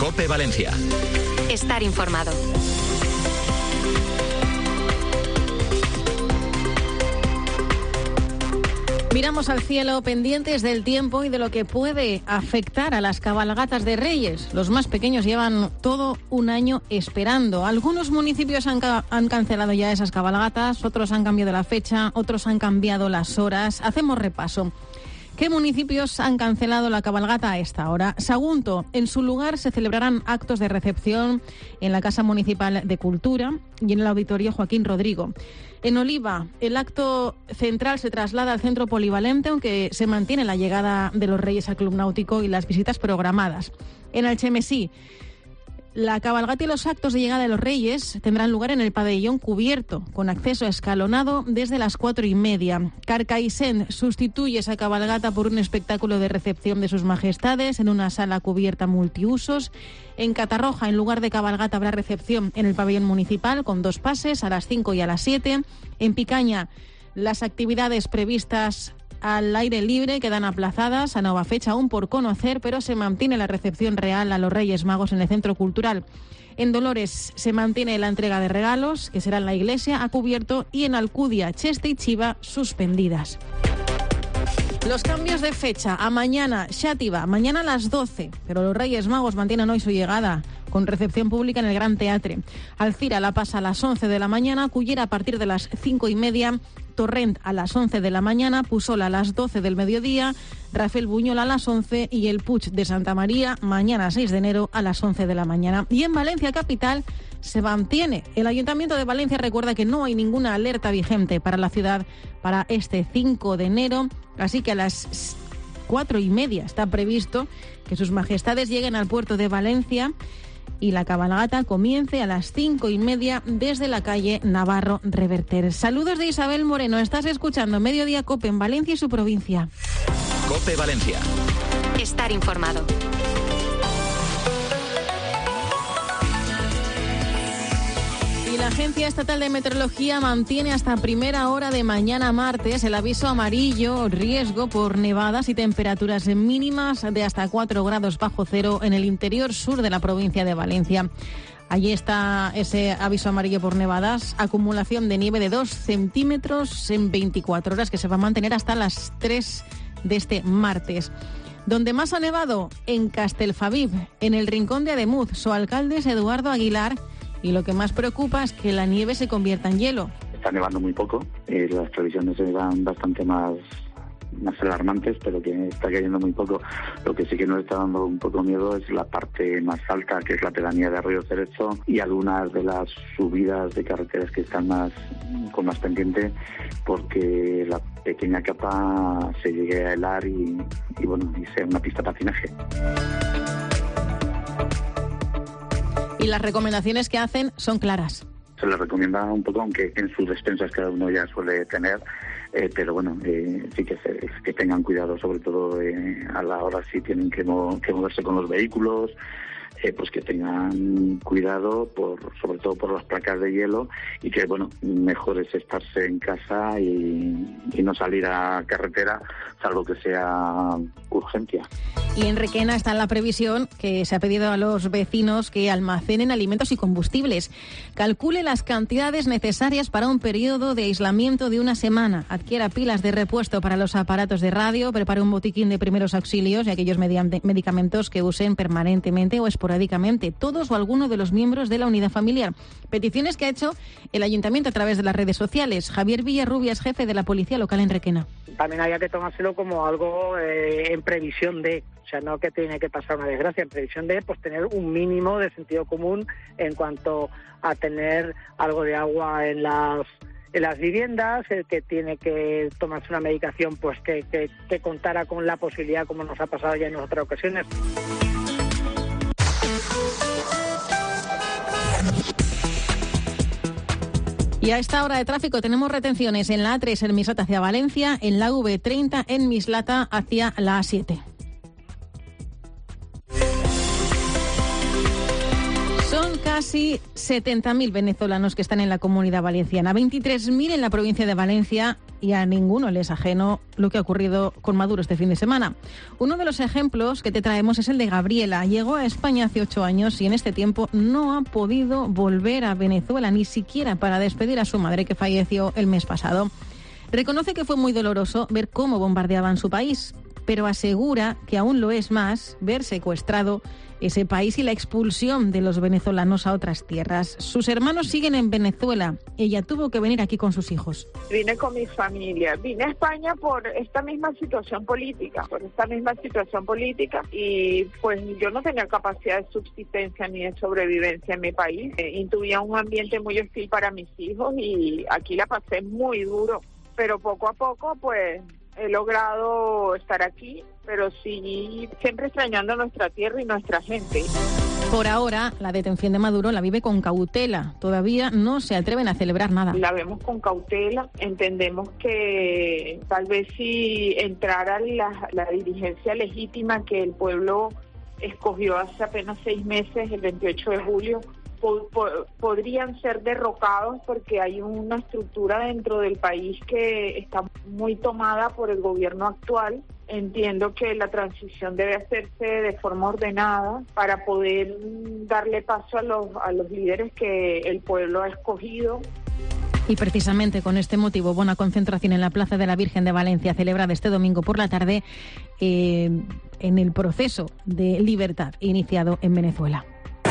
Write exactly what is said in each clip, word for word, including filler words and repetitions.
COPE Valencia. Estar informado. Miramos al cielo pendientes del tiempo y de lo que puede afectar a las cabalgatas de Reyes. Los más pequeños llevan todo un año esperando. Algunos municipios han, ca- han cancelado ya esas cabalgatas, otros han cambiado la fecha, otros han cambiado las horas. Hacemos repaso. ¿Qué municipios han cancelado la cabalgata a esta hora? Sagunto, en su lugar se celebrarán actos de recepción en la Casa Municipal de Cultura y en el Auditorio Joaquín Rodrigo. En Oliva, el acto central se traslada al centro polivalente, aunque se mantiene la llegada de los Reyes al Club Náutico y las visitas programadas. En Alchemesí, la cabalgata y los actos de llegada de los Reyes tendrán lugar en el pabellón cubierto, con acceso escalonado desde las cuatro y media. Carcaixent sustituye esa cabalgata por un espectáculo de recepción de sus majestades en una sala cubierta multiusos. En Catarroja, en lugar de cabalgata, habrá recepción en el pabellón municipal con dos pases, a las cinco y a las siete. En Picaña, las actividades previstas al aire libre quedan aplazadas a nueva fecha aún por conocer, pero se mantiene la recepción real a los Reyes Magos en el Centro Cultural. En Dolores se mantiene la entrega de regalos, que será en la iglesia, a cubierto, y en Alcudia, Cheste y Chiva suspendidas. Los cambios de fecha a mañana, Xàtiva, mañana a las doce, pero los Reyes Magos mantienen hoy su llegada con recepción pública en el Gran Teatre. Alcira la pasa a las once de la mañana, Cullera a partir de las cinco y media, Torrent a las once de la mañana, Pusola a las doce del mediodía, Rafael Buñol a las once y el Puig de Santa María mañana seis de enero a las once de la mañana. Y en Valencia capital se mantiene. El Ayuntamiento de Valencia recuerda que no hay ninguna alerta vigente para la ciudad para este cinco de enero, así que a las cuatro y media está previsto que sus majestades lleguen al puerto de Valencia y la cabalgata comience a las cinco y media desde la calle Navarro Reverter. Saludos de Isabel Moreno. Estás escuchando Mediodía COPE en Valencia y su provincia. COPE Valencia. Estar informado. Y la Agencia Estatal de Meteorología mantiene hasta primera hora de mañana martes el aviso amarillo, riesgo por nevadas y temperaturas mínimas de hasta cuatro grados bajo cero en el interior sur de la provincia de Valencia. Allí está ese aviso amarillo por nevadas, acumulación de nieve de dos centímetros en veinticuatro horas que se va a mantener hasta las tres de este martes. Donde más ha nevado, en Castelfabib, en el rincón de Ademuz. Su alcalde es Eduardo Aguilar. Y lo que más preocupa es que la nieve se convierta en hielo. Está nevando muy poco, eh, las previsiones eran bastante más, más alarmantes, pero que está cayendo muy poco. Lo que sí que nos está dando un poco miedo es la parte más alta, que es la pedanía de Arroyo Cerezo, y algunas de las subidas de carreteras que están más con más pendiente, porque la pequeña capa se llegue a helar y, y bueno, y sea una pista de patinaje. Y las recomendaciones que hacen son claras. Se les recomienda un poco, aunque en sus despensas cada uno ya suele tener, eh, pero bueno, eh, sí que, se, que tengan cuidado, sobre todo eh, a la hora si tienen que, mo- que moverse con los vehículos, eh, pues que tengan cuidado, por sobre todo por las placas de hielo, y que bueno, mejor es estarse en casa y, y no salir a carretera, salvo que sea urgencia. Y en Requena está la previsión que se ha pedido a los vecinos que almacenen alimentos y combustibles. Calcule las cantidades necesarias para un periodo de aislamiento de una semana. Adquiera pilas de repuesto para los aparatos de radio, prepare un botiquín de primeros auxilios y aquellos mediante medicamentos que usen permanentemente o esporádicamente todos o alguno de los miembros de la unidad familiar. Peticiones que ha hecho el Ayuntamiento a través de las redes sociales. Javier Villarrubias, jefe de la Policía Local en Requena. También había que tomárselo como algo eh, en previsión de, o sea, no que tiene que pasar una desgracia, en previsión de pues tener un mínimo de sentido común en cuanto a tener algo de agua en las en las viviendas, el que tiene que tomarse una medicación pues que, que, que contara con la posibilidad, como nos ha pasado ya en otras ocasiones. Y a esta hora de tráfico tenemos retenciones en la A tres en Mislata hacia Valencia, en la V treinta en Mislata hacia la A siete. Son casi casi setenta mil venezolanos que están en la Comunidad Valenciana, veintitrés mil en la provincia de Valencia, y a ninguno les es ajeno lo que ha ocurrido con Maduro este fin de semana. Uno de los ejemplos que te traemos es el de Gabriela. Llegó a España hace ocho años y en este tiempo no ha podido volver a Venezuela, ni siquiera para despedir a su madre, que falleció el mes pasado. Reconoce que fue muy doloroso ver cómo bombardeaban su país, pero asegura que aún lo es más ver secuestrado ese país y la expulsión de los venezolanos a otras tierras. Sus hermanos siguen en Venezuela. Ella tuvo que venir aquí con sus hijos. Vine con mi familia. Vine a España por esta misma situación política, por esta misma situación política y pues yo no tenía capacidad de subsistencia ni de sobrevivencia en mi país. Eh, intuía un ambiente muy hostil para mis hijos y aquí la pasé muy duro, pero poco a poco pues he logrado estar aquí, pero sí siempre extrañando nuestra tierra y nuestra gente. Por ahora, la detención de Maduro la vive con cautela. Todavía no se atreven a celebrar nada. La vemos con cautela. Entendemos que tal vez si entrara la, la dirigencia legítima que el pueblo escogió hace apenas seis meses, el veintiocho de julio, Po- po- podrían ser derrocados porque hay una estructura dentro del país que está muy tomada por el gobierno actual. Entiendo que la transición debe hacerse de forma ordenada para poder darle paso a los, a los líderes que el pueblo ha escogido. Y precisamente con este motivo, hubo una concentración en la Plaza de la Virgen de Valencia celebrada este domingo por la tarde eh, en el proceso de libertad iniciado en Venezuela.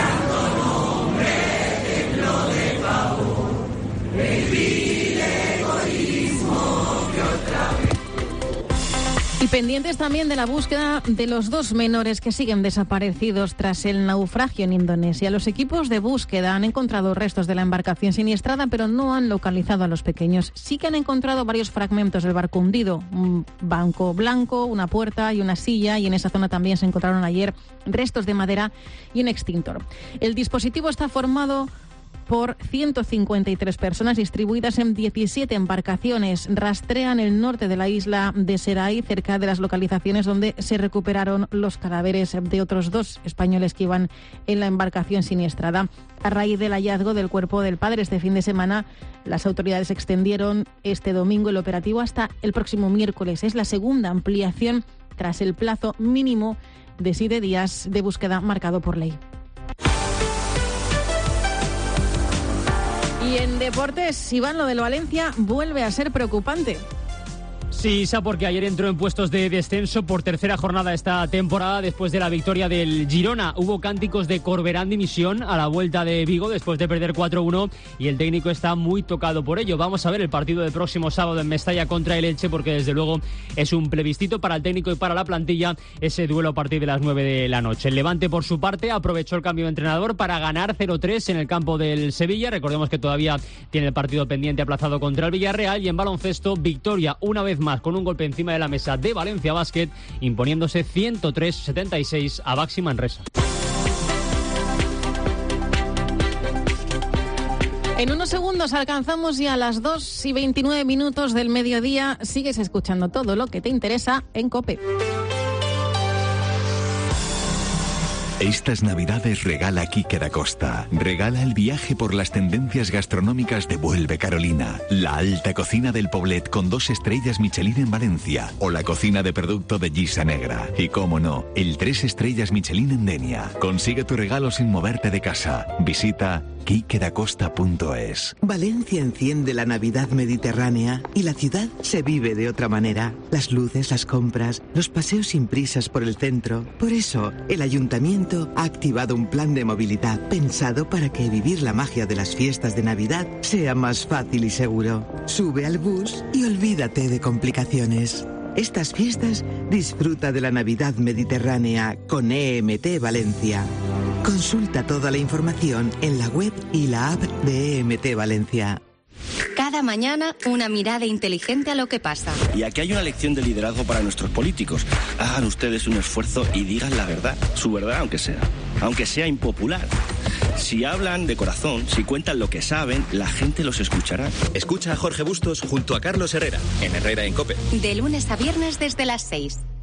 Y pendientes también de la búsqueda de los dos menores que siguen desaparecidos tras el naufragio en Indonesia. Los equipos de búsqueda han encontrado restos de la embarcación siniestrada, pero no han localizado a los pequeños. Sí que han encontrado varios fragmentos del barco hundido, un banco blanco, una puerta y una silla, y en esa zona también se encontraron ayer restos de madera y un extintor. El dispositivo está formado por ciento cincuenta y tres personas distribuidas en diecisiete embarcaciones. Rastrean el norte de la isla de Serai, cerca de las localizaciones donde se recuperaron los cadáveres de otros dos españoles que iban en la embarcación siniestrada. A raíz del hallazgo del cuerpo del padre este fin de semana, las autoridades extendieron este domingo el operativo hasta el próximo miércoles. Es la segunda ampliación tras el plazo mínimo de siete días de búsqueda marcado por ley. Y en deportes, Iván, lo del Valencia vuelve a ser preocupante. Sí, Isa, porque ayer entró en puestos de descenso por tercera jornada esta temporada después de la victoria del Girona. Hubo cánticos de Corberán dimisión a la vuelta de Vigo después de perder cuatro uno y el técnico está muy tocado por ello. Vamos a ver el partido del próximo sábado en Mestalla contra el Elche, porque desde luego es un plebiscito para el técnico y para la plantilla ese duelo a partir de las nueve de la noche. El Levante, por su parte, aprovechó el cambio de entrenador para ganar cero tres en el campo del Sevilla. Recordemos que todavía tiene el partido pendiente aplazado contra el Villarreal. Y en baloncesto, victoria una vez más con un golpe encima de la mesa de Valencia Basket, imponiéndose ciento tres a setenta y seis a Baxi Manresa. En unos segundos alcanzamos ya las dos y veintinueve minutos del mediodía. Sigues escuchando todo lo que te interesa en COPE. Estas Navidades regala Quique da Costa. Regala el viaje por las tendencias gastronómicas de Vuelve Carolina, la alta cocina del Poblet con dos estrellas Michelin en Valencia o la cocina de producto de Gisa Negra. Y cómo no, el tres estrellas Michelin en Denia. Consigue tu regalo sin moverte de casa. Visita quique da costa punto es. Valencia enciende la Navidad mediterránea y la ciudad se vive de otra manera. Las luces, las compras, los paseos sin prisas por el centro. Por eso, el ayuntamiento ha activado un plan de movilidad pensado para que vivir la magia de las fiestas de Navidad sea más fácil y seguro. Sube al bus y olvídate de complicaciones. Estas fiestas disfruta de la Navidad mediterránea con E M T Valencia. Consulta toda la información en la web y la app de E M T Valencia. Cada mañana, una mirada inteligente a lo que pasa. Y aquí hay una lección de liderazgo para nuestros políticos. Hagan ustedes un esfuerzo y digan la verdad, su verdad aunque sea, aunque sea impopular. Si hablan de corazón, si cuentan lo que saben, la gente los escuchará. Escucha a Jorge Bustos junto a Carlos Herrera, en Herrera en COPE. De lunes a viernes desde las seis.